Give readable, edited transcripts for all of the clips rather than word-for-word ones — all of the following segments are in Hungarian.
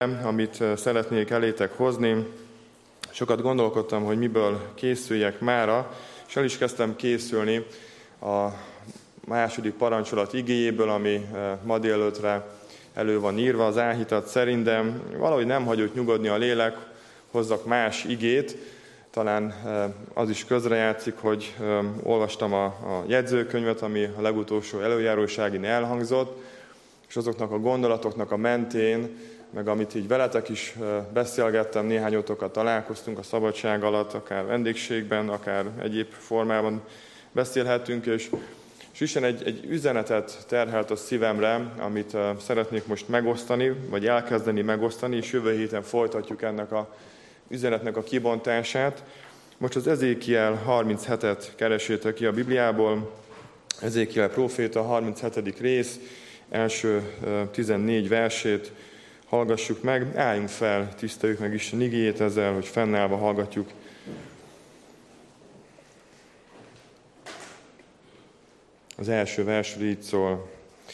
Amit szeretnék elétek hozni. Sokat gondolkodtam, hogy miből készüljek mára, és el is kezdtem készülni a második parancsolat igéjéből, ami ma délelőttre elő van írva az áhítat szerint, de valahogy nem hagyott nyugodni a lélek, hozzak más igét. Talán az is közrejátszik, hogy olvastam a jegyzőkönyvet, ami a legutolsó előjáróságin elhangzott, és azoknak a gondolatoknak a mentén, meg amit így veletek is beszélgettem, néhányotokat találkoztunk a szabadság alatt, akár vendégségben, akár egyéb formában beszélhetünk, és Isten egy üzenetet terhelt a szívemre, amit szeretnék most megosztani, vagy elkezdeni megosztani, és jövő héten folytatjuk ennek a üzenetnek a kibontását. Most az Ezékiel 37-et keresétek ki a Bibliából, Ezékiel próféta 37. rész, első 14 versét hallgassuk meg. Álljunk fel, tiszteljük meg Isten igéjét ezzel, hogy fennállva hallgatjuk. Az első versről így szól.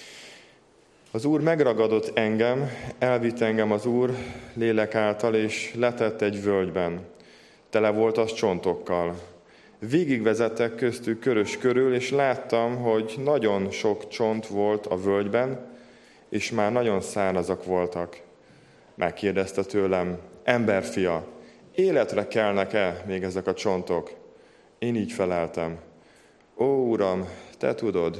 Az Úr megragadott engem, elvitt engem az Úr lélek által, és letett egy völgyben. Tele volt az csontokkal. Végigvezettek köztük körös körül, és láttam, hogy nagyon sok csont volt a völgyben, és már nagyon szárazak voltak. Megkérdezte tőlem, emberfia, életre kelnek-e még ezek a csontok? Én így feleltem. Ó, Uram, te tudod.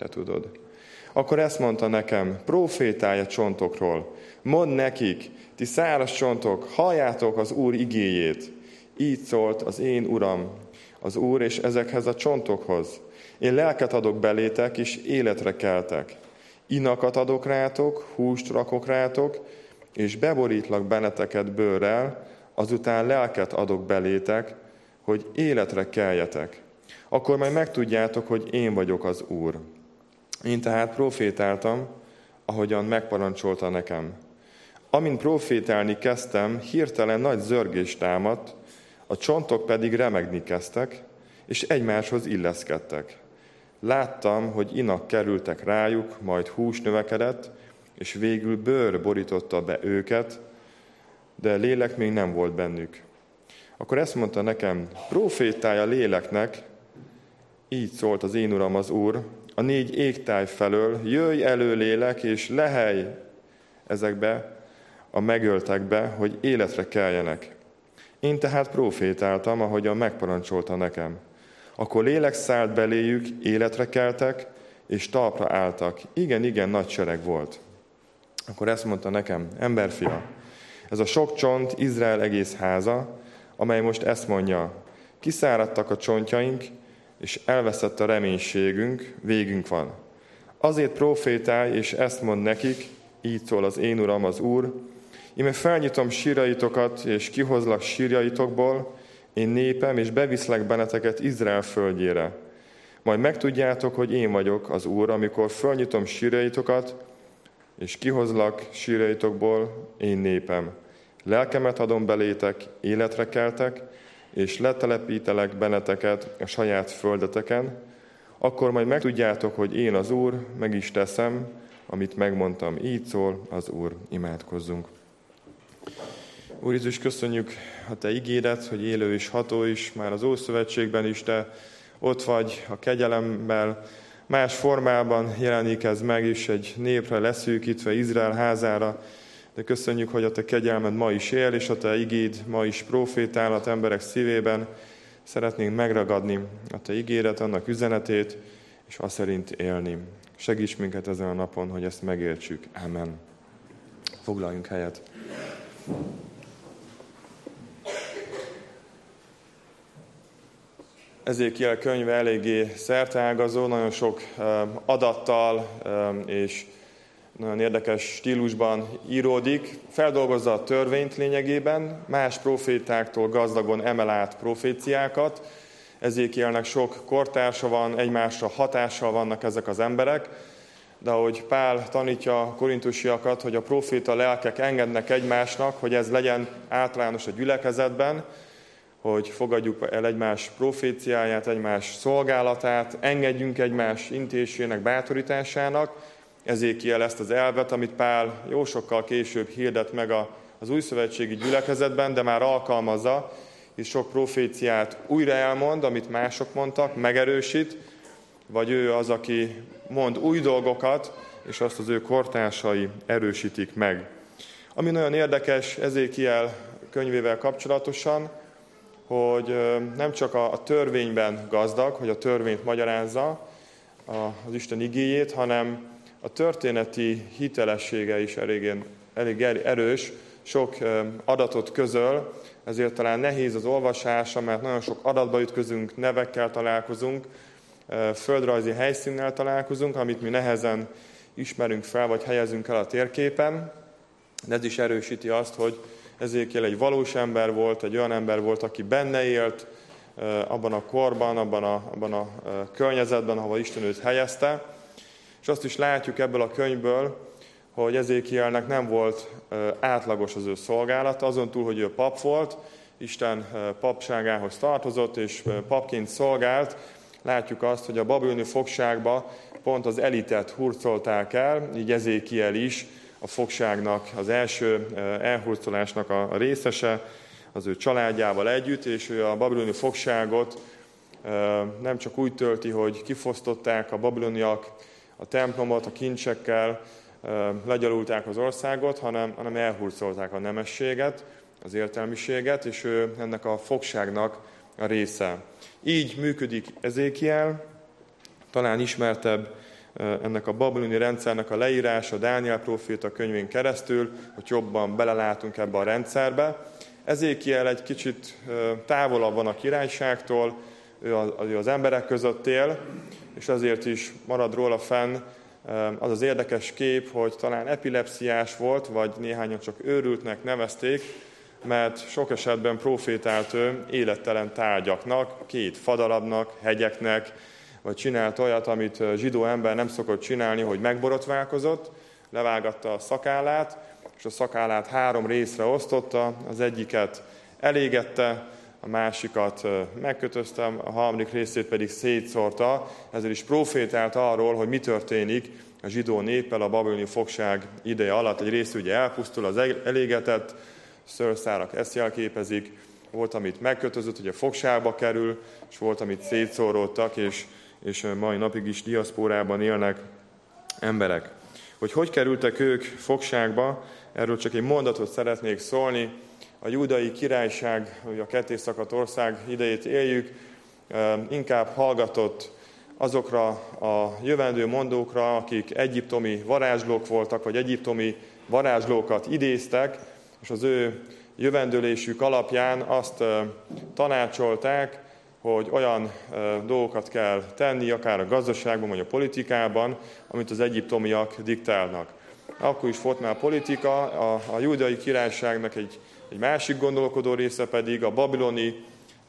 Akkor ezt mondta nekem, prófétálj a csontokról. Mondd nekik, ti száraz csontok, halljátok az Úr igéjét. Így szólt az én Uram, az Úr, és ezekhez a csontokhoz. Én lelket adok belétek, és életre keltek. Inakat adok rátok, húst rakok rátok, és beborítlak benneteket bőrrel, azután lelket adok belétek, hogy életre keljetek. Akkor majd megtudjátok, hogy én vagyok az Úr. Én tehát profétáltam, ahogyan megparancsolta nekem. Amint profétálni kezdtem, hirtelen nagy zörgés támadt, a csontok pedig remegni kezdtek, és egymáshoz illeszkedtek. Láttam, hogy inak kerültek rájuk, majd hús növekedett, és végül bőr borította be őket, de lélek még nem volt bennük. Akkor ezt mondta nekem, profétálj a léleknek, így szólt az én Uram az Úr, a 4 égtáj felől, jöjj elő lélek, és lehelj ezekbe a megöltekbe, hogy életre keljenek. Én tehát profétáltam, ahogyan megparancsolta nekem. Akkor lélek szállt beléjük, életre keltek, és talpra álltak. Igen, nagy sereg volt. Akkor ezt mondta nekem, emberfia, ez a sok csont Izrael egész háza, amely most ezt mondja, kiszáradtak a csontjaink, és elveszett a reménységünk, végünk van. Azért profétálj, és ezt mond nekik, így szól az én Uram, az Úr, íme felnyitom sírjaitokat, és kihozlak sírjaitokból, én népem, és beviszlek benneteket Izrael földjére. Majd megtudjátok, hogy én vagyok az Úr, amikor felnyitom sírjaitokat, és kihozlak sírjaitokból, én népem. Lelkemet adom belétek, életre keltek, és letelepítelek benneteket a saját földeteken, akkor majd megtudjátok, hogy én az Úr, meg is teszem, amit megmondtam. Így szól az Úr, imádkozzunk. Úr Jézus, köszönjük a Te igédet, hogy élő és ható is, már az Ószövetségben is Te ott vagy a kegyelemmel, más formában jelenik ez meg is egy népre leszűkítve, Izrael házára, de köszönjük, hogy a Te kegyelmed ma is él, és a Te igéd ma is profétálhat emberek szívében. Szeretnénk megragadni a Te igédet, annak üzenetét, és azt szerint élni. Segíts minket ezen a napon, hogy ezt megértsük. Amen. Foglaljunk helyet. Ezékiel könyve eléggé szerteágazó, nagyon sok adattal és nagyon érdekes stílusban íródik, feldolgozza a törvényt lényegében, más profétáktól gazdagon emel át proféciákat. Ezékielnek sok kortársa van, egymásra hatással vannak ezek az emberek, de ahogy Pál tanítja a korintusiakat, hogy a proféta lelkek engednek egymásnak, hogy ez legyen általános a gyülekezetben, hogy fogadjuk el egymás proféciáját, egymás szolgálatát, engedjünk egymás intésének, bátorításának, Ezékiel ezt az elvet, amit Pál jó sokkal később hirdet meg az újszövetségi gyülekezetben, de már alkalmazza, és sok proféciát újra elmond, amit mások mondtak, megerősít, vagy ő az, aki mond új dolgokat, és azt az ő kortársai erősítik meg. Ami nagyon érdekes Ezékiel könyvével kapcsolatosan, hogy nem csak a törvényben gazdag, hogy a törvényt magyarázza, az Isten igéjét, hanem a történeti hitelessége is elég erős, sok adatot közöl, ezért talán nehéz az olvasása, mert nagyon sok adatba ütközünk, nevekkel találkozunk, földrajzi helyszínnel találkozunk, amit mi nehezen ismerünk fel, vagy helyezünk el a térképen, de ez is erősíti azt, hogy Ezékiel egy valós ember volt, egy olyan ember volt, aki benne élt, abban a korban, abban a környezetben, ahol Isten őt helyezte. És azt is látjuk ebből a könyvből, hogy Ezékielnek nem volt átlagos az ő szolgálata, azon túl, hogy ő pap volt, Isten papságához tartozott, és papként szolgált. Látjuk azt, hogy a babiloni fogságba pont az elitet hurcolták el, így Ezékiel is a fogságnak, az első elhurcolásnak a részese, az ő családjával együtt, és ő a babiloni fogságot nem csak úgy tölti, hogy kifosztották a babiloniak a templomot a kincsekkel, legyalulták az országot, hanem elhurcolták a nemességet, az értelmiséget, és ő ennek a fogságnak a része. Így működik Ezékiel, talán ismertebb ennek a babiloni rendszernek a leírása Dániel próféta könyvén keresztül, hogy jobban belelátunk ebbe a rendszerbe. Ezékiel egy kicsit távolabb van a királyságtól, ő az emberek között él, és ezért is marad róla fenn az az érdekes kép, hogy talán epilepsziás volt, vagy néhányan csak őrültnek nevezték, mert sok esetben profétált ő élettelen tárgyaknak, két fadarabnak, hegyeknek, vagy csinált olyat, amit zsidó ember nem szokott csinálni, hogy megborotválkozott, levágatta a szakállát, és a szakállát 3 részre osztotta, az egyiket elégette, a másikat megkötözte, a harmadik részét pedig szétszórta, ezért is profétált arról, hogy mi történik a zsidó néppel a babiloni fogság ideje alatt. Egy rész ugye elpusztul, az elégetett szőrszárak ezt jelképezik, volt, amit megkötözött, ugye fogságba kerül, és volt, amit szétszóródtak, és mai napig is diaszpórában élnek emberek. Hogy kerültek ők fogságba, erről csak egy mondatot szeretnék szólni. A júdai királyság, a kettészakadt ország idejét éljük, inkább hallgatott azokra a jövendő mondókra, akik egyiptomi varázslók voltak, vagy egyiptomi varázslókat idéztek, és az ő jövendőlésük alapján azt tanácsolták, hogy olyan dolgokat kell tenni, akár a gazdaságban, vagy a politikában, amit az egyiptomiak diktálnak. Akkor is volt már politika, a júdai királyságnak egy másik gondolkodó része pedig a babiloni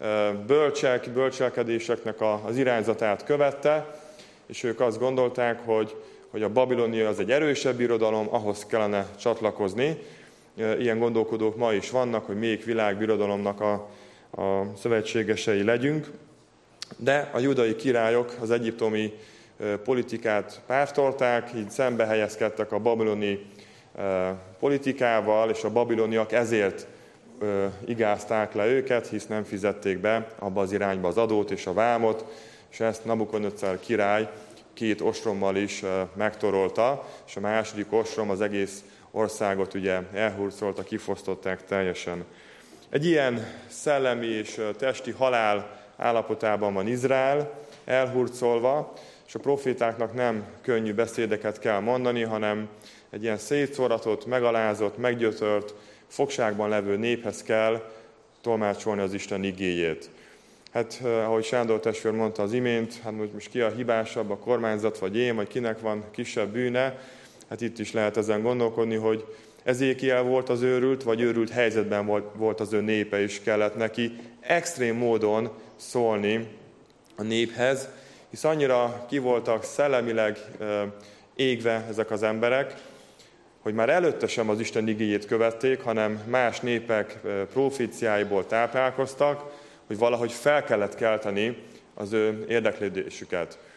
bölcselkedéseknek az irányzatát követte, és ők azt gondolták, hogy a babilonia az egy erősebb birodalom, ahhoz kellene csatlakozni. Ilyen gondolkodók ma is vannak, hogy még világbirodalomnak a szövetségesei legyünk, de a júdai királyok az egyiptomi politikát pártolták, így szembe helyezkedtek a babiloni politikával, és a babiloniak ezért igázták le őket, hisz nem fizették be abba az irányba az adót és a vámot, és ezt Nabukadnecár király 2 ostrommal is megtorolta, és a második ostrom az egész országot ugye elhurcolta, kifosztották teljesen. Egy ilyen szellemi és testi halál állapotában van Izrael, elhurcolva, és a profétáknak nem könnyű beszédeket kell mondani, hanem egy ilyen szétszóratott, megalázott, meggyötört, fogságban levő néphez kell tolmácsolni az Isten igéjét. Hát, ahogy Sándor testvér mondta az imént, hát most ki a hibásabb, a kormányzat vagy én, vagy kinek van kisebb bűne, hát itt is lehet ezen gondolkodni, hogy Ezékiel volt az őrült, vagy őrült helyzetben volt az ő népe, és kellett neki extrém módon szólni a néphez, hisz annyira ki voltak szellemileg égve ezek az emberek, hogy már előtte sem az Isten igéjét követték, hanem más népek proféciáiból táplálkoztak, hogy valahogy fel kellett kelteni az ő érdeklődésüket.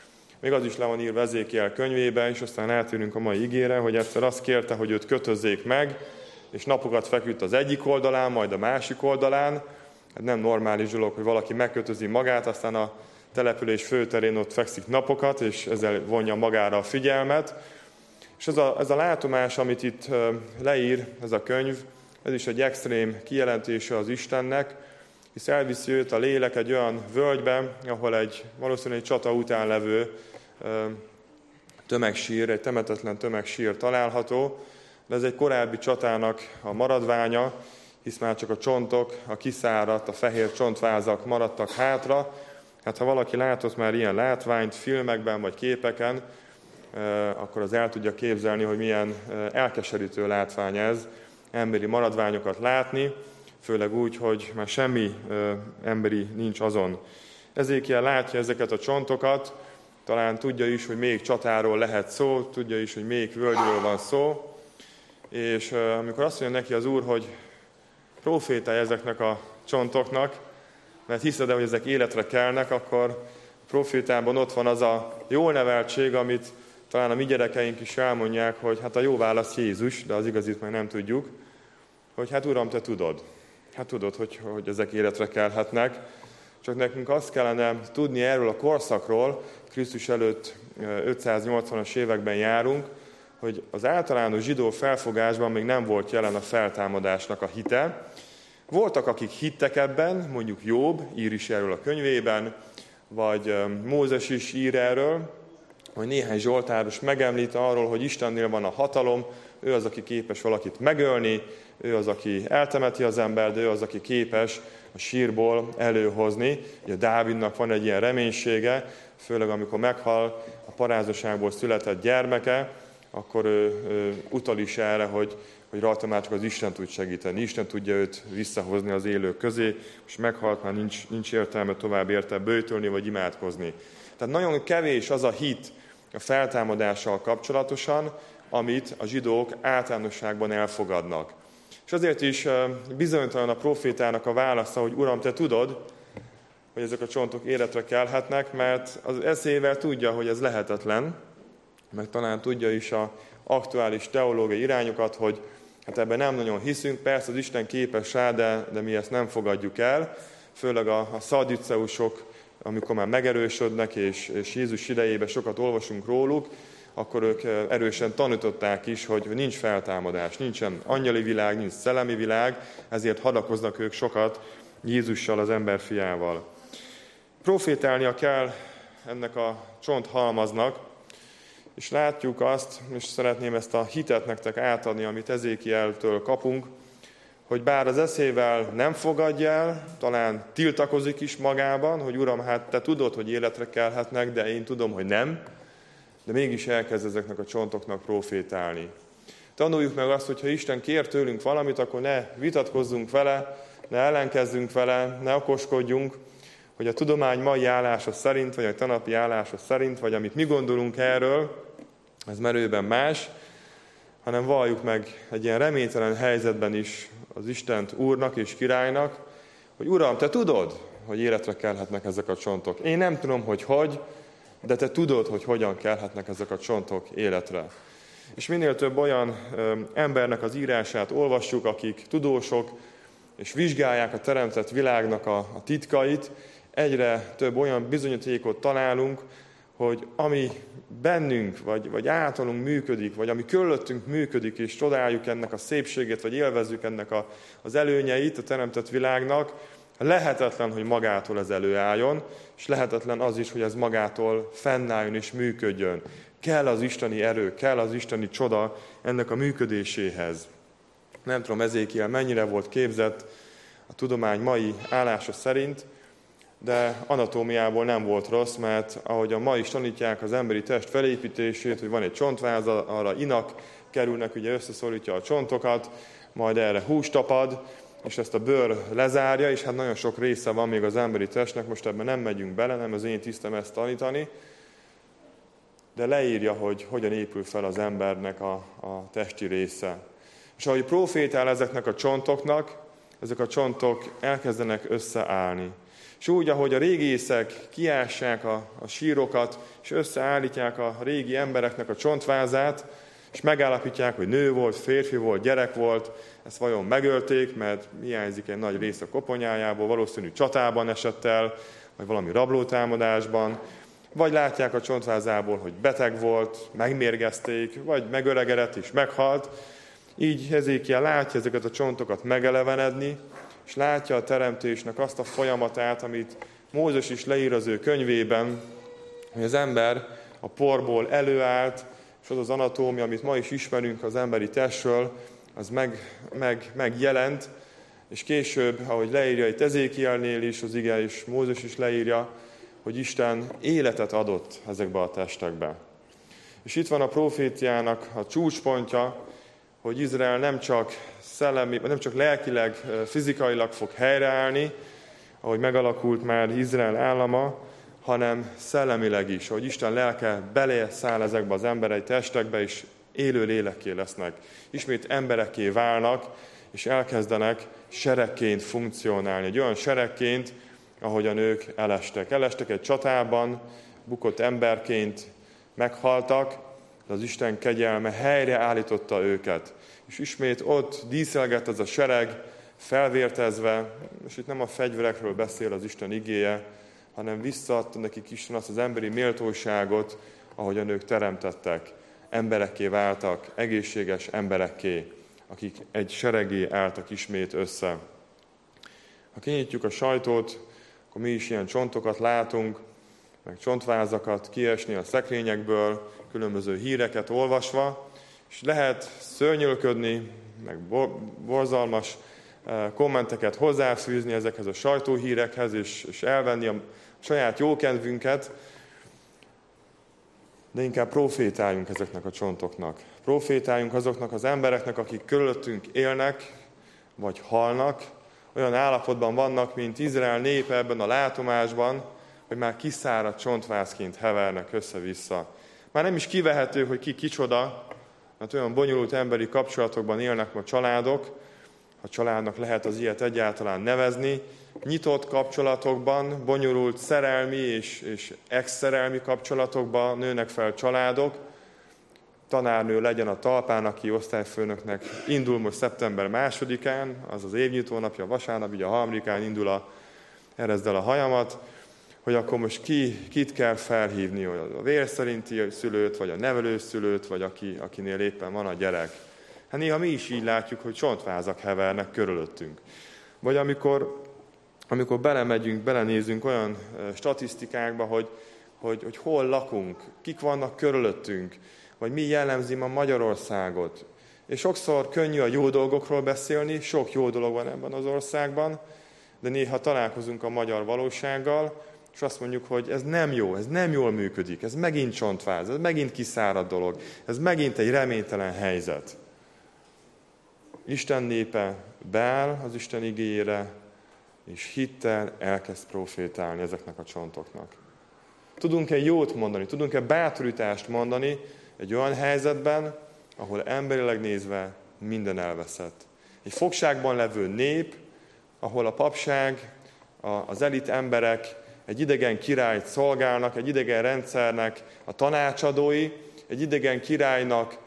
Még az is le van írva Ezékiel könyvébe, és aztán átérünk a mai igére, hogy egyszer azt kérte, hogy őt kötözzék meg, és napokat feküdt az egyik oldalán, majd a másik oldalán. Hát nem normális dolog, hogy valaki megkötözi magát, aztán a település főterén ott fekszik napokat, és ezzel vonja magára a figyelmet. És ez a látomás, amit itt leír ez a könyv, ez is egy extrém kijelentése az Istennek, hisz elviszi őt a lélek egy olyan völgybe, ahol valószínűleg egy csata után levő tömegsír, egy temetetlen tömegsír található, de ez egy korábbi csatának a maradványa, hisz már csak a csontok, a kiszáradt, a fehér csontvázak maradtak hátra. Hát ha valaki látott már ilyen látványt filmekben vagy képeken, akkor az el tudja képzelni, hogy milyen elkeserítő látvány ez, emberi maradványokat látni, főleg úgy, hogy már semmi emberi nincs azon. Ezékiel látja ezeket a csontokat, talán tudja is, hogy még csatáról lehet szó, tudja is, hogy még völgyről van szó, és amikor azt mondja neki az Úr, hogy profétálj ezeknek a csontoknak, mert hiszed-e, hogy ezek életre kelnek, akkor a profétában ott van az a jól neveltség, amit talán a mi gyerekeink is elmondják, hogy hát a jó válasz Jézus, de az igazit meg nem tudjuk, hogy hát Uram, te tudod. Hát tudod, hogy ezek életre kelhetnek. Csak nekünk azt kellene tudni erről a korszakról, Krisztus előtt 580-as években járunk, hogy az általános zsidó felfogásban még nem volt jelen a feltámadásnak a hite. Voltak, akik hittek ebben, mondjuk Jobb ír is erről a könyvében, vagy Mózes is ír erről, vagy néhány zsoltáros megemlít arról, hogy Istennél van a hatalom, ő az, aki képes valakit megölni, ő az, aki eltemeti az ember, de ő az, aki képes a sírból előhozni. Ugye Dávidnak van egy ilyen reménysége, főleg amikor meghal a parázosságból született gyermeke, akkor ő utal is erre, hogy rajta már csak az Isten tud segíteni. Isten tudja őt visszahozni az élők közé, és meghalt, már nincs értelme tovább érte böjtölni vagy imádkozni. Tehát nagyon kevés az a hit a feltámadással kapcsolatosan, amit a zsidók általánosságban elfogadnak. És azért is bizonytalan a profétának a válasza, hogy Uram, te tudod, hogy ezek a csontok életre kelhetnek, mert az eszével tudja, hogy ez lehetetlen, meg talán tudja is az aktuális teológiai irányokat, hogy hát ebben nem nagyon hiszünk, persze az Isten képes rá, de mi ezt nem fogadjuk el, főleg a szadduceusok, amikor már megerősödnek, és Jézus idejében sokat olvasunk róluk, akkor ők erősen tanították is, hogy nincs feltámadás, nincsen angyali világ, nincs szellemi világ, ezért hadakoznak ők sokat Jézussal, az emberfiával. Profétálnia kell ennek a csonthalmaznak, és látjuk azt, és szeretném ezt a hitet nektek átadni, amit Ezékieltől kapunk, hogy bár az eszével nem fogadja el, talán tiltakozik is magában, hogy Uram, hát te tudod, hogy életre kelhetnek, de én tudom, hogy nem, de mégis elkezd ezeknek a csontoknak profétálni. Tanuljuk meg azt, hogy ha Isten kér tőlünk valamit, akkor ne vitatkozzunk vele, ne ellenkezzünk vele, ne okoskodjunk, hogy a tudomány mai állása szerint, vagy a tanapi állása szerint, vagy amit mi gondolunk erről, ez merőben más, hanem valljuk meg egy ilyen reménytelen helyzetben is az Istent Úrnak és Királynak, hogy Uram, te tudod, hogy életre kelhetnek ezek a csontok. Én nem tudom, hogy, de te tudod, hogy hogyan kelhetnek ezek a csontok életre. És minél több olyan embernek az írását olvassuk, akik tudósok, és vizsgálják a teremtett világnak a titkait, egyre több olyan bizonyítékot találunk, hogy ami bennünk, vagy általunk működik, vagy ami körülöttünk működik, és csodáljuk ennek a szépségét, vagy élvezzük ennek az előnyeit a teremtett világnak, lehetetlen, hogy magától ez előálljon, és lehetetlen az is, hogy ez magától fennálljon és működjön. Kell az isteni erő, kell az isteni csoda ennek a működéséhez. Nem tudom, Ezékiel mennyire volt képzett a tudomány mai állása szerint, de anatómiából nem volt rossz, mert ahogyan ma is tanítják az emberi test felépítését, hogy van egy csontváz, arra inak kerülnek, ugye összeszorítja a csontokat, majd erre hús tapad, és ezt a bőr lezárja, és hát nagyon sok része van még az emberi testnek, most ebben nem megyünk bele, nem az én tisztem ezt tanítani, de leírja, hogy hogyan épül fel az embernek a testi része. És ahogy profétál ezeknek a csontoknak, ezek a csontok elkezdenek összeállni. És úgy, ahogy a régészek kiássák a sírokat, és összeállítják a régi embereknek a csontvázát, és megállapítják, hogy nő volt, férfi volt, gyerek volt, ezt vajon megölték, mert hiányzik egy nagy rész a koponyájából, valószínű csatában esett el, vagy valami rablótámadásban, vagy látják a csontvázából, hogy beteg volt, megmérgezték, vagy megöregedett és meghalt. Így Ezékiel látja ezeket a csontokat megelevenedni, és látja a teremtésnek azt a folyamatát, amit Mózes is leír az ő könyvében, hogy az ember a porból előállt, és az az anatómia, amit ma is ismerünk az emberi testről, az megjelent, és később, ahogy leírja itt Ezékielnél is, az ige és Mózes is leírja, hogy Isten életet adott ezekbe a testekbe. És itt van a proféciának a csúcspontja, hogy Izrael nem csak lelkileg, fizikailag fog helyreállni, ahogy megalakult már Izrael állama, hanem szellemileg is, hogy Isten lelke beleszáll ezekbe az emberi testekbe, és élő lélekké lesznek. Ismét emberekké válnak, és elkezdenek seregként funkcionálni. Egy olyan seregként, ahogyan ők elestek. Elestek egy csatában, bukott emberként meghaltak, de az Isten kegyelme helyreállította őket. És ismét ott díszelgett az a sereg, felvértezve, és itt nem a fegyverekről beszél az Isten igéje, hanem visszaadta nekik Isten azt az emberi méltóságot, ahogyan ők teremtettek. Emberekké váltak, egészséges emberekké, akik egy seregé álltak ismét össze. Ha kinyitjuk a sajtót, akkor mi is ilyen csontokat látunk, meg csontvázakat kiesni a szekrényekből, különböző híreket olvasva, és lehet szörnyölködni, meg borzalmas kommenteket hozzáfűzni ezekhez a sajtóhírekhez, és elvenni a saját jókedvünket, de inkább profétáljunk ezeknek a csontoknak. Profétáljunk azoknak az embereknek, akik körülöttünk élnek, vagy halnak, olyan állapotban vannak, mint Izrael népe ebben a látomásban, hogy már kiszáradt csontvázként hevernek össze-vissza. Már nem is kivehető, hogy ki kicsoda, mert olyan bonyolult emberi kapcsolatokban élnek a családok, ha családnak lehet az ilyet egyáltalán nevezni, nyitott kapcsolatokban, bonyolult szerelmi és ex-szerelmi kapcsolatokban nőnek fel családok. Tanárnő legyen a talpán, aki osztályfőnöknek indul most szeptember 2-án, az az évnyitó napja, vasárnap, ugye a 3-án indul erezd el a hajamat, hogy akkor most kit kell felhívni, a vérszerinti szülőt, vagy a nevelőszülőt, vagy akinél éppen van a gyerek. Hát néha mi is így látjuk, hogy csontvázak hevernek körülöttünk. Vagy amikor belenézünk olyan statisztikákba, hogy hol lakunk, kik vannak körülöttünk, vagy mi jellemzi ma Magyarországot. És sokszor könnyű a jó dolgokról beszélni, sok jó dolog van ebben az országban, de néha találkozunk a magyar valósággal, és azt mondjuk, hogy ez nem jó, ez nem jól működik, ez megint csontváz, ez megint kiszáradt dolog, ez megint egy reménytelen helyzet. Isten népe beáll az Isten igéjére, és hittel elkezd profétálni ezeknek a csontoknak. Tudunk-e jót mondani, tudunk-e bátorítást mondani egy olyan helyzetben, ahol emberileg nézve minden elveszett. Egy fogságban levő nép, ahol a papság, az elit emberek egy idegen királyt szolgálnak, egy idegen rendszernek a tanácsadói, egy idegen királynak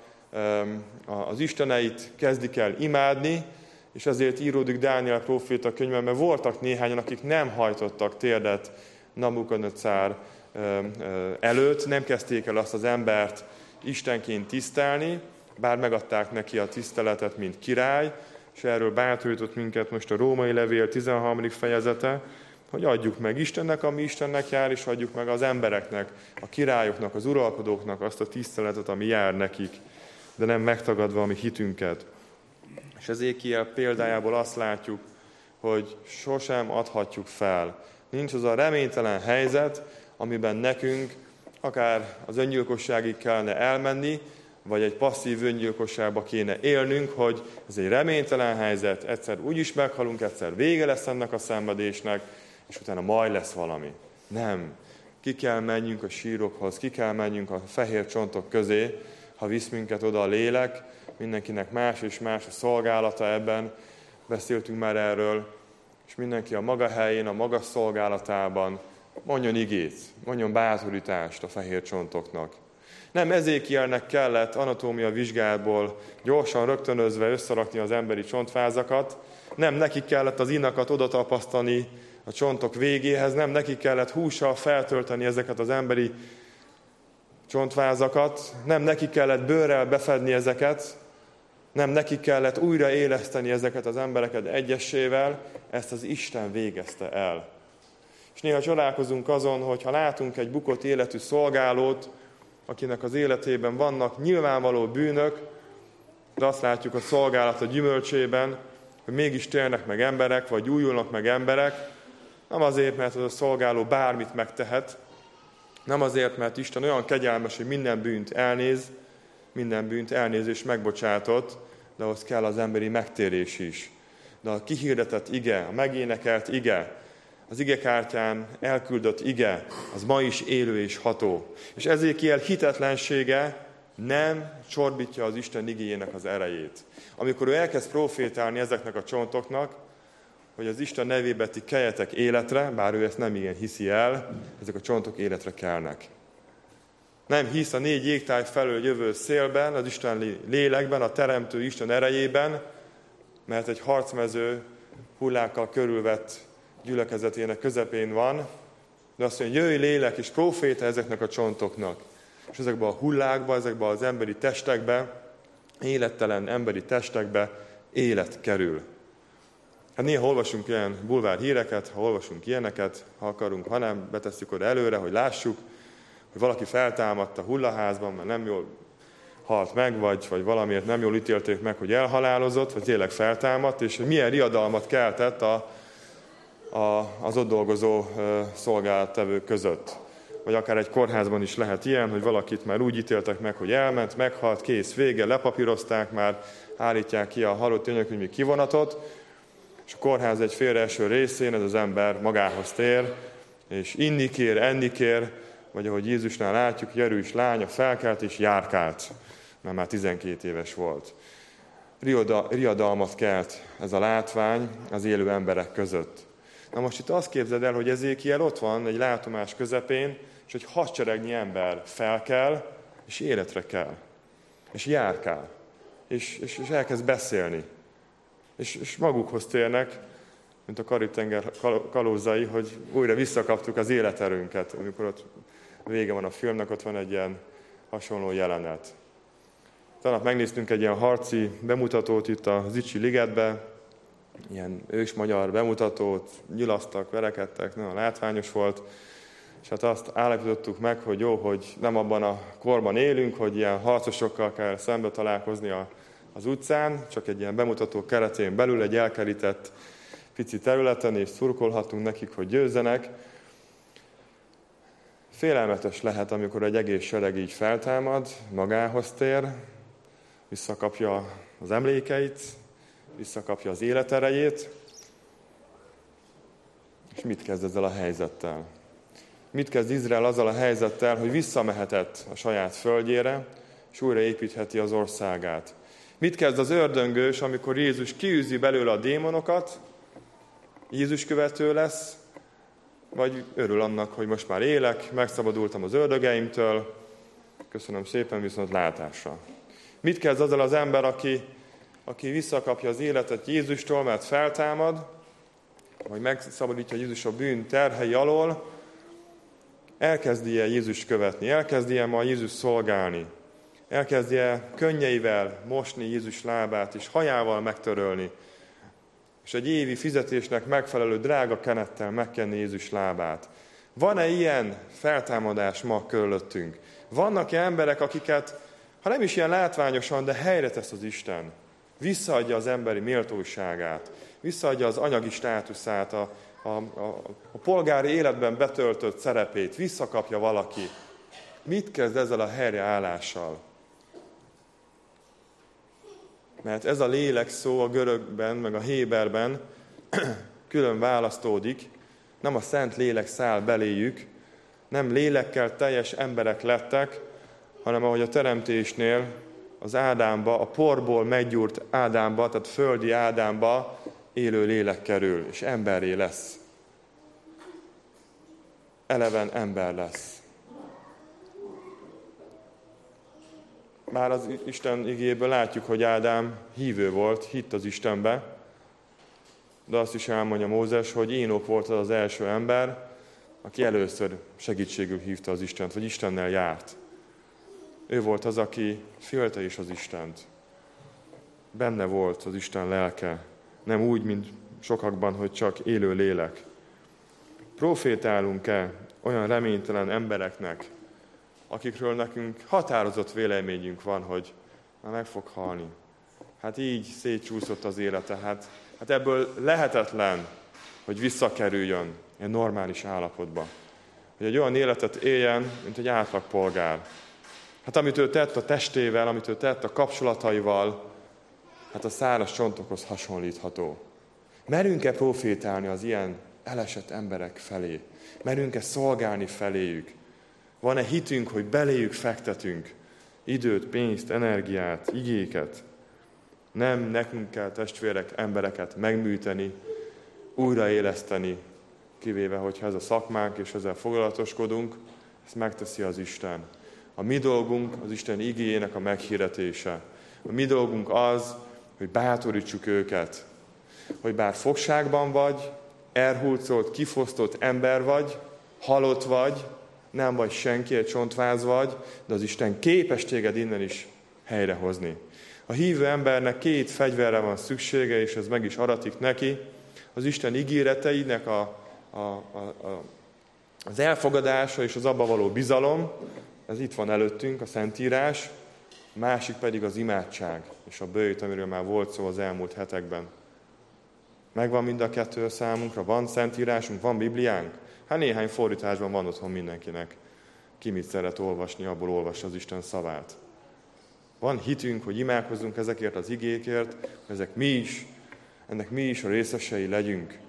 az isteneit kezdik el imádni, és ezért íródik Dániel próféta könyvben, mert voltak néhányan, akik nem hajtottak térdet Nabukadnecár előtt, nem kezdték el azt az embert istenként tisztelni, bár megadták neki a tiszteletet, mint király, és erről bátorított minket most a Római Levél 13. fejezete, hogy adjuk meg Istennek, ami Istennek jár, és adjuk meg az embereknek, a királyoknak, az uralkodóknak azt a tiszteletet, ami jár nekik, de nem megtagadva a mi hitünket. És Ezékiel példájából azt látjuk, hogy sosem adhatjuk fel. Nincs az a reménytelen helyzet, amiben nekünk akár az öngyilkosságig kellene elmenni, vagy egy passzív öngyilkosságba kéne élnünk, hogy ez egy reménytelen helyzet, egyszer úgyis meghalunk, egyszer vége lesz ennek a szenvedésnek, és utána majd lesz valami. Nem. Ki kell menjünk a sírokhoz, ki kell menjünk a fehér csontok közé, ha visz minket oda a lélek, mindenkinek más és más a szolgálata ebben, beszéltünk már erről, és mindenki a maga helyén, a maga szolgálatában mondjon igét, mondjon bátorítást a fehér csontoknak. Nem Ezékielnek kellett anatómia vizsgából gyorsan rögtönözve összerakni az emberi csontvázakat, nem neki kellett az inakat odatapasztani a csontok végéhez, nem neki kellett hússal feltölteni ezeket az emberi csontvázakat, nem neki kellett bőrrel befedni ezeket, nem neki kellett újraéleszteni ezeket az embereket egyesével, ezt az Isten végezte el. És néha csodálkozunk azon, hogy ha látunk egy bukott életű szolgálót, akinek az életében vannak nyilvánvaló bűnök, de azt látjuk a szolgálat a gyümölcsében, hogy mégis térnek meg emberek, vagy újulnak meg emberek, nem azért, mert az a szolgáló bármit megtehet, nem azért, mert Isten olyan kegyelmes, hogy minden bűnt elnéz és megbocsátott, de ahhoz kell az emberi megtérés is. De a kihirdetett ige, a megénekelt ige, az igekártyán elküldött ige, az ma is élő és ható. És Ezékiel hitetlensége nem csorbítja az Isten igéjének az erejét. Amikor ő elkezd profétálni ezeknek a csontoknak, hogy az Isten nevébe ti keljetek életre, bár ő ezt nem igen hiszi el, ezek a csontok életre kelnek. Nem hisz a 4 jégtáj felől jövő szélben, az Isten lélekben, a teremtő Isten erejében, mert egy harcmező hullákkal körülvett gyülekezetének közepén van, de azt mondja, jöjj lélek és próféta ezeknek a csontoknak. És ezekbe a hullákba, ezekbe az emberi testekbe, élettelen emberi testekbe élet kerül. Hát néha olvasunk ilyen bulvár híreket, ha olvasunk ilyeneket, ha akarunk, ha nem, betesszük oda előre, hogy lássuk, hogy valaki feltámadt a hullaházban, mert nem jól halt meg, vagy valamiért nem jól ítélték meg, hogy elhalálozott, vagy tényleg feltámadt, és milyen riadalmat keltett az ott dolgozó szolgálattevők között. Vagy akár egy kórházban is lehet ilyen, hogy valakit már úgy ítéltek meg, hogy elment, meghalt, kész, vége, lepapírozták már, állítják ki a halott gyönyörkönyvi kivonatot, és a kórház egy félreeső részén ez az ember magához tér, és inni kér, enni kér, vagy ahogy Jézusnál látjuk, Jerűs lánya felkelt és járkált, mert már 12 éves volt. Riadalmat kelt ez a látvány az élő emberek között. Na most itt azt képzeld el, hogy Ezékiel ott van egy látomás közepén, és egy hadseregnyi ember felkel, és életre kell, és járkál, és elkezd beszélni. És magukhoz térnek, mint a Karib-tenger kalózai, hogy újra visszakaptuk az életerőnket. Amikor ott vége van a filmnek, ott van egy ilyen hasonló jelenet. Talán megnéztünk egy ilyen harci bemutatót itt a Zicsi ligetbe, ilyen ősmagyar bemutatót, nyilasztak, verekedtek, nagyon látványos volt, és hát azt állapítottuk meg, hogy jó, hogy nem abban a korban élünk, hogy ilyen harcosokkal kell szembe találkozni az utcán, csak egy ilyen bemutató keretén belül egy elkerített pici területen, és szurkolhatunk nekik, hogy győzzenek. Félelmetes lehet, amikor egy egész sereg így feltámad, magához tér, visszakapja az emlékeit, visszakapja az életerejét, és mit kezd ezzel a helyzettel? Mit kezd Izrael azzal a helyzettel, hogy visszamehetett a saját földjére, és újraépítheti az országát? Mit kezd az ördöngős, amikor Jézus kiűzi belőle a démonokat, Jézus követő lesz, vagy örül annak, hogy most már élek, megszabadultam az ördögeimtől, köszönöm szépen, viszont látásra. Mit kezd azzal az ember, aki visszakapja az életet Jézustól, mert feltámad, vagy megszabadítja Jézus a bűn terhei alól, elkezdi-e Jézust követni, elkezdi-e ma Jézus szolgálni, elkezdi-e könnyeivel mosni Jézus lábát, és hajával megtörölni, és egy évi fizetésnek megfelelő drága kenettel megkenni Jézus lábát. Van-e ilyen feltámadás ma körülöttünk? Vannak-e emberek, akiket, ha nem is ilyen látványosan, de helyre tesz az Isten? Visszaadja az emberi méltóságát, visszaadja az anyagi státuszát, a polgári életben betöltött szerepét, visszakapja valaki. Mit kezd ezzel a helyreállással? Mert ez a lélek szó a görögben, meg a héberben külön választódik, nem a Szent Lélek száll beléjük, nem lélekkel teljes emberek lettek, hanem ahogy a teremtésnél az Ádámba, a porból meggyúrt Ádámba, tehát földi Ádámba élő lélek kerül, és emberré lesz. Eleven ember lesz. Már az Isten igéből látjuk, hogy Ádám hívő volt, hitt az Istenbe, de azt is elmondja Mózes, hogy Énok volt az első ember, aki először segítségül hívta az Istent, vagy Istennel járt. Ő volt az, aki félte is az Istent. Benne volt az Isten lelke, nem úgy, mint sokakban, hogy csak élő lélek. Profétálunk-e olyan reménytelen embereknek, akikről nekünk határozott véleményünk van, hogy már meg fog halni. Hát így szétcsúszott az élete, hát ebből lehetetlen, hogy visszakerüljön egy normális állapotba. Hogy egy olyan életet éljen, mint egy átlagpolgár. Hát amit ő tett a testével, amit ő tett a kapcsolataival, hát a száraz csontokhoz hasonlítható. Merünk-e profétálni az ilyen elesett emberek felé? Merünk-e szolgálni feléjük? Van-e hitünk, hogy beléjük fektetünk időt, pénzt, energiát, igéket? Nem nekünk kell testvérek, embereket megműteni, újraéleszteni, kivéve, hogyha ez a szakmánk és ezzel foglalatoskodunk, ezt megteszi az Isten. A mi dolgunk az Isten igéjének a meghirdetése. A mi dolgunk az, hogy bátorítsuk őket, hogy bár fogságban vagy, elhurcolt, kifosztott ember vagy, halott vagy, nem vagy senki, egy csontváz vagy, de az Isten képes téged innen is helyrehozni. A hívő embernek 2 fegyverre van szüksége, és ez meg is aratik neki. Az Isten ígéreteinek az elfogadása és az abba való bizalom, ez itt van előttünk, a Szentírás, a másik pedig az imádság és a böjt, amiről már volt szó az elmúlt hetekben. Megvan mind a 2 számunkra, van Szentírásunk, van Bibliánk? Hát néhány fordításban van otthon mindenkinek. Ki mit szeret olvasni, abból olvassa az Isten szavát. Van hitünk, hogy imádkozzunk ezekért az igékért, hogy ennek mi is a részesei legyünk.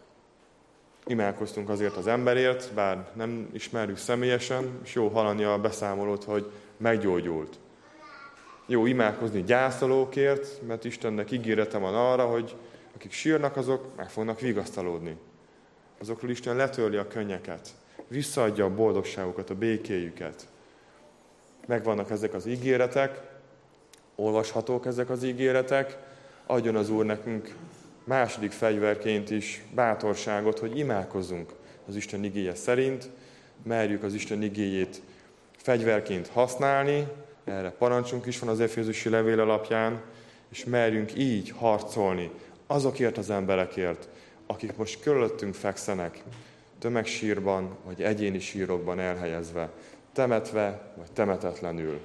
Imádkoztunk azért az emberért, bár nem ismerjük személyesen, és jó hallani a beszámolót, hogy meggyógyult. Jó imádkozni gyászolókért, mert Istennek ígérete van arra, hogy akik sírnak, azok meg fognak vigasztalódni. Azokról Isten letörli a könnyeket, visszaadja a boldogságukat, a békéjüket. Megvannak ezek az ígéretek, olvashatók ezek az ígéretek, adjon az Úr nekünk második fegyverként is bátorságot, hogy imádkozzunk az Isten igéje szerint, merjük az Isten igéjét fegyverként használni, erre parancsunk is van az Efézusi levél alapján, és merjünk így harcolni azokért az emberekért, akik most körülöttünk fekszenek, tömegsírban vagy egyéni sírokban elhelyezve, temetve vagy temetetlenül.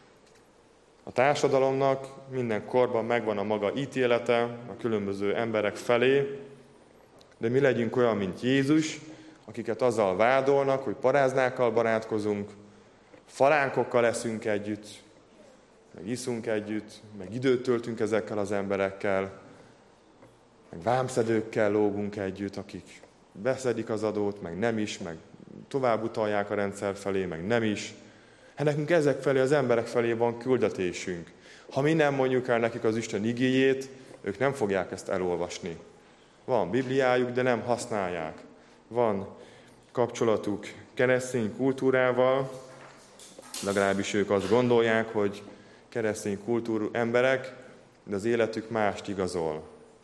A társadalomnak minden korban megvan a maga ítélete a különböző emberek felé, de mi legyünk olyan, mint Jézus, akiket azzal vádolnak, hogy paráznákkal barátkozunk, falánkokkal leszünk együtt, meg iszunk együtt, meg időt töltünk ezekkel az emberekkel, meg vámszedőkkel lógunk együtt, akik beszedik az adót, meg nem is, meg tovább utalják a rendszer felé, meg nem is. Hát nekünk ezek felé, az emberek felé van küldetésünk. Ha mi nem mondjuk el nekik az Isten igéjét, ők nem fogják ezt elolvasni. Van Bibliájuk, de nem használják. Van kapcsolatuk keresztény kultúrával, legalábbis ők azt gondolják, hogy keresztény kultúrú emberek, de az életük mást igazol.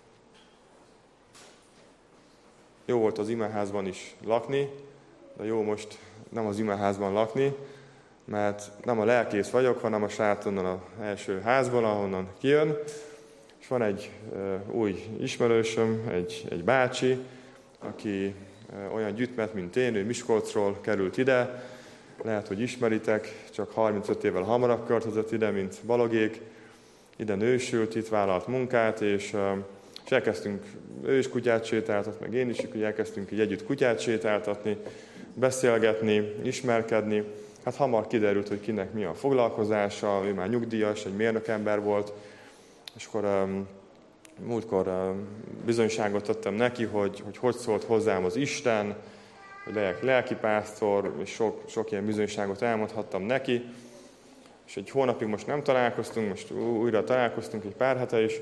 Jó volt az imaházban is lakni, de jó most nem az imaházban lakni, mert nem a lelkész vagyok, hanem a srác onnan az első házból, ahonnan kijön, és van egy új ismerősöm, egy bácsi, aki olyan gyütmet, mint én, ő Miskolcról került ide, lehet, hogy ismeritek, csak 35 évvel hamarabb költözött ide, mint Balogék, ide nősült, itt vállalt munkát, és elkezdtünk, ő is kutyát sétáltatni, meg én is, hogy elkezdtünk így együtt kutyát sétáltatni, beszélgetni, ismerkedni. Hát hamar kiderült, hogy kinek mi a foglalkozása, ő már nyugdíjas, egy mérnökember volt, és akkor múltkor bizonyságot tettem neki, hogy szólt hozzám az Isten, hogy legyek lelkipásztor, és sok ilyen bizonyságot elmondhattam neki, és egy hónapig most nem találkoztunk, most újra találkoztunk egy pár hete is,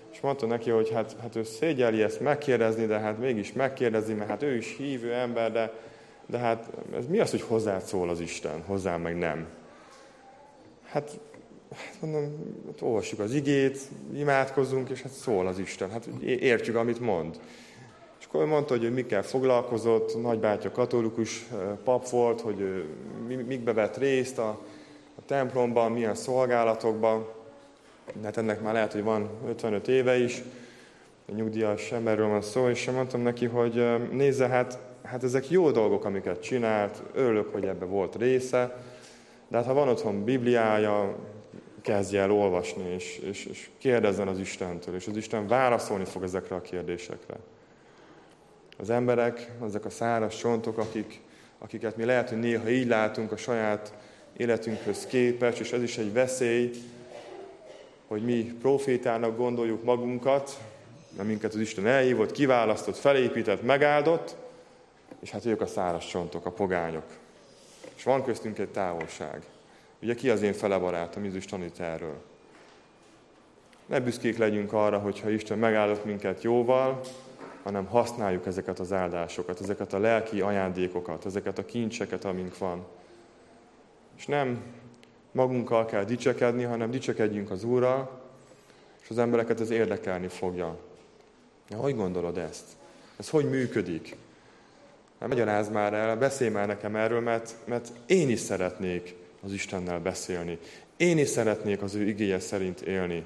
És mondta neki, hogy hát ő szégyeli ezt megkérdezni, de hát mégis megkérdezi, mert hát ő is hívő ember, de hát ez mi az, hogy hozzád szól az Isten, hozzám meg nem? Hát mondom, olvassuk az igét, imádkozzunk, és hát szól az Isten. Hát értjük, amit mond. És akkor mondta, hogy ő mikkel foglalkozott, nagybátyja katolikus pap volt, hogy ő mikbe vett részt a templomban, milyen szolgálatokban. Hát ennek már lehet, hogy van 55 éve is, a nyugdíjas emberről van szó, és mondtam neki, hogy nézze, hát ezek jó dolgok, amiket csinált, örülök, hogy ebbe volt része, de hát ha van otthon Bibliája, kezdje el olvasni, és kérdezzen az Istentől, és az Isten válaszolni fog ezekre a kérdésekre. Az emberek, ezek a száraz csontok, akiket mi lehet, hogy néha így látunk a saját életünkhöz képest, és ez is egy veszély, hogy mi profétának gondoljuk magunkat, minket az Isten elhívott, kiválasztott, felépített, megáldott, és hát ők a száraz csontok, a pogányok. És van köztünk egy távolság. Ugye ki az én fele barátom, Jézus tanít erről. Ne büszkék legyünk arra, hogyha Isten megáldott minket jóval, hanem használjuk ezeket az áldásokat, ezeket a lelki ajándékokat, ezeket a kincseket, amink van. És nem magunkkal kell dicsekedni, hanem dicsekedjünk az Úrral, és az embereket ez érdekelni fogja. Hogy gondolod ezt? Ez hogy működik? Magyarázd már el, beszélj már nekem erről, mert én is szeretnék az Istennel beszélni. Én is szeretnék az ő igéje szerint élni.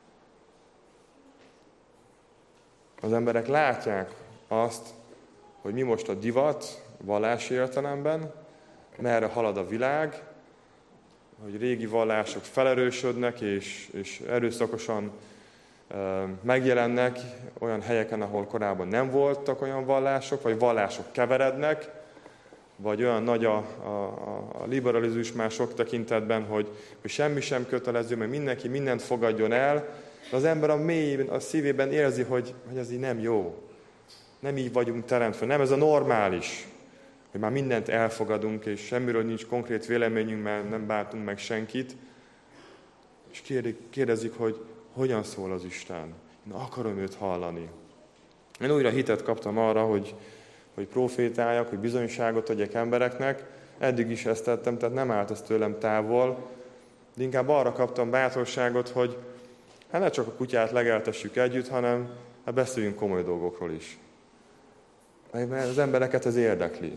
Az emberek látják azt, hogy mi most a divat vallási értelemben, merre halad a világ, hogy régi vallások felerősödnek és erőszakosan megjelennek olyan helyeken, ahol korábban nem voltak olyan vallások, vagy vallások keverednek, vagy olyan nagy a liberalizmus már sok tekintetben, hogy semmi sem kötelező, mert mindenki mindent fogadjon el, de az ember a mélyében, a szívében érzi, hogy ez így nem jó. Nem így vagyunk teremtve, nem ez a normális, hogy már mindent elfogadunk, és semmiről nincs konkrét véleményünk, mert nem bántunk meg senkit, és kérdezik, hogy hogyan szól az Isten. Én akarom őt hallani. Én újra hitet kaptam arra, hogy profétáljak, hogy bizonyságot adjak embereknek. Eddig is ezt tettem, tehát nem állt ez tőlem távol. De inkább arra kaptam bátorságot, hogy ne csak a kutyát legeltessük együtt, hanem beszéljünk komoly dolgokról is. Mert az embereket ez érdekli.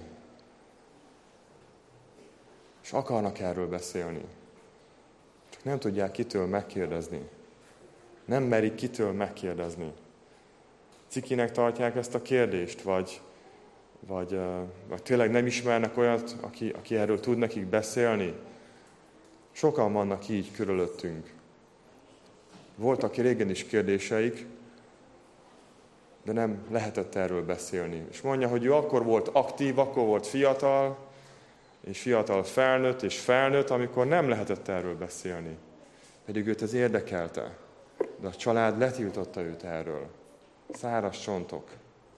És akarnak erről beszélni. Csak nem tudják kitől megkérdezni. Nem merik kitől megkérdezni. Cikinek tartják ezt a kérdést, vagy tényleg nem ismernek olyat, aki erről tud nekik beszélni. Sokan vannak így körülöttünk. Voltak régen is kérdéseik, de nem lehetett erről beszélni. És mondja, hogy ő akkor volt aktív, akkor volt fiatal, és fiatal felnőtt, amikor nem lehetett erről beszélni. Pedig őt ez érdekelte. De a család letiltotta őt erről. Száraz csontok.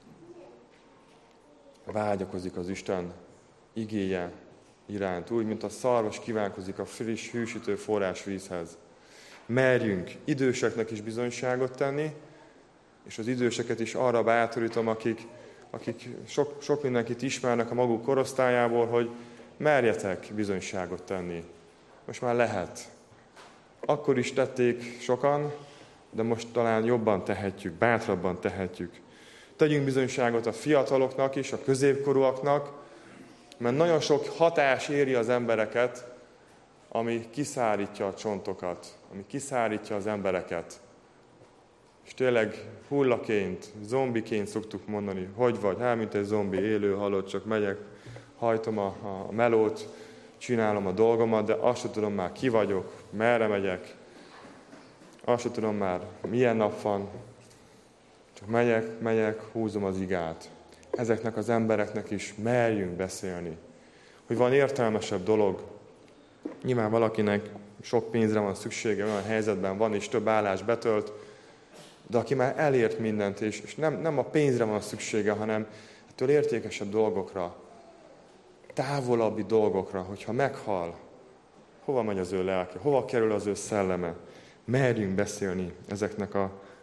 Vágyakozik az Isten igéje iránt, úgy, mint a szarvas kívánkozik a friss, hűsítő forrásvízhez. Merjünk időseknek is bizonyságot tenni, és az időseket is arra bátorítom, akik sok mindenkit ismernek a maguk korosztályából, hogy merjetek bizonyságot tenni. Most már lehet. Akkor is tették sokan, de most talán jobban tehetjük, bátrabban tehetjük. Tegyünk bizonyságot a fiataloknak is, a középkorúaknak, mert nagyon sok hatás éri az embereket, ami kiszárítja a csontokat, ami kiszárítja az embereket. És tényleg hullaként, zombiként szoktuk mondani, hogy vagy, mint egy zombi, élő, halott, csak megyek, hajtom a melót, csinálom a dolgomat, de azt sem tudom már ki vagyok, merre megyek, azt sem tudom már milyen nap van, csak megyek, húzom az igát. Ezeknek az embereknek is merjünk beszélni, hogy van értelmesebb dolog. Nyilván valakinek sok pénzre van szüksége, olyan helyzetben van, és több állás betölt, de aki már elért mindent, és nem a pénzre van szüksége, hanem ettől értékesebb dolgokra, távolabbi dolgokra, hogyha meghal, hova megy az ő lelke, hova kerül az ő szelleme. Merjünk beszélni ezeknek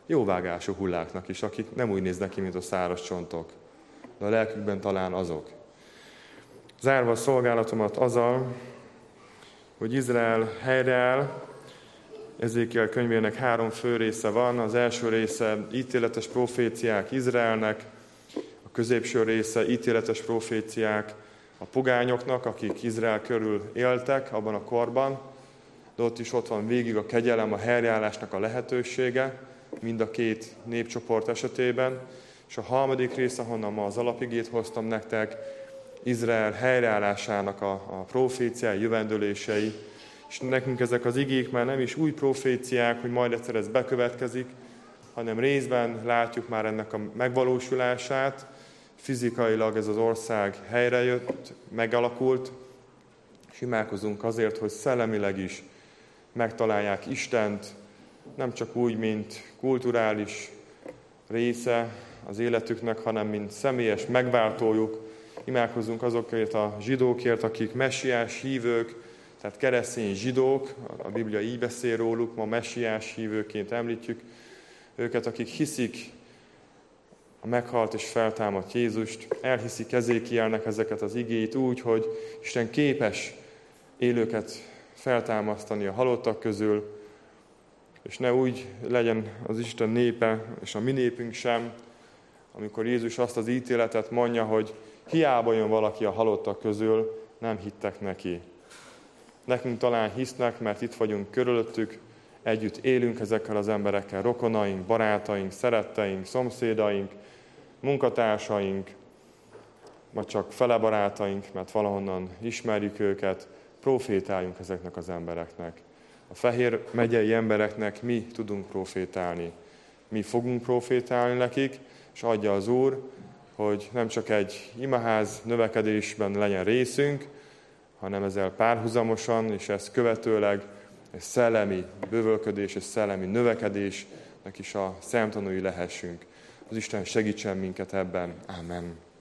jóvágású hulláknak is, akik nem úgy néznek ki, mint a száraz csontok, de a lelkükben talán azok. Zárva a szolgálatomat azzal, hogy Izrael helyreáll, Ezékiel könyvének 3 fő része van. Az első része ítéletes proféciák Izraelnek, a középső része ítéletes proféciák a pogányoknak, akik Izrael körül éltek abban a korban, de ott van végig a kegyelem, a helyreállásnak a lehetősége, mind a 2 népcsoport esetében. És a harmadik része, ahonnan ma az alapigét hoztam nektek, Izrael helyreállásának a proféciái, jövendőlései. És nekünk ezek az igék már nem is új proféciák, hogy majd egyszer ez bekövetkezik, hanem részben látjuk már ennek a megvalósulását. Fizikailag ez az ország helyrejött, megalakult, és imádkozunk azért, hogy szellemileg is megtalálják Istent, nem csak úgy, mint kulturális része az életüknek, hanem mint személyes megváltójuk. Imádkozunk azokért a zsidókért, akik messiás hívők, tehát keresztény zsidók, a Biblia így beszél róluk, ma messiás hívőként említjük őket, akik hiszik a meghalt és feltámadt Jézust, elhiszik Ezékielnek ezeket az igéit úgy, hogy Isten képes élőket feltámasztani a halottak közül, és ne úgy legyen az Isten népe, és a mi népünk sem, amikor Jézus azt az ítéletet mondja, hogy hiába jön valaki a halottak közül, nem hittek neki. Nekünk talán hisznek, mert itt vagyunk körülöttük, együtt élünk ezekkel az emberekkel, rokonaink, barátaink, szeretteink, szomszédaink, munkatársaink, vagy csak fele barátaink, mert valahonnan ismerjük őket, profétáljunk ezeknek az embereknek. A Fehér megyei embereknek mi tudunk profétálni. Mi fogunk profétálni nekik, és adja az Úr, hogy nem csak egy imaház növekedésben legyen részünk, hanem ezzel párhuzamosan, és ezt követőleg egy szellemi bővölködés, egy szellemi növekedésnek is a szemtanúi lehessünk. Az Isten segítsen minket ebben. Amen.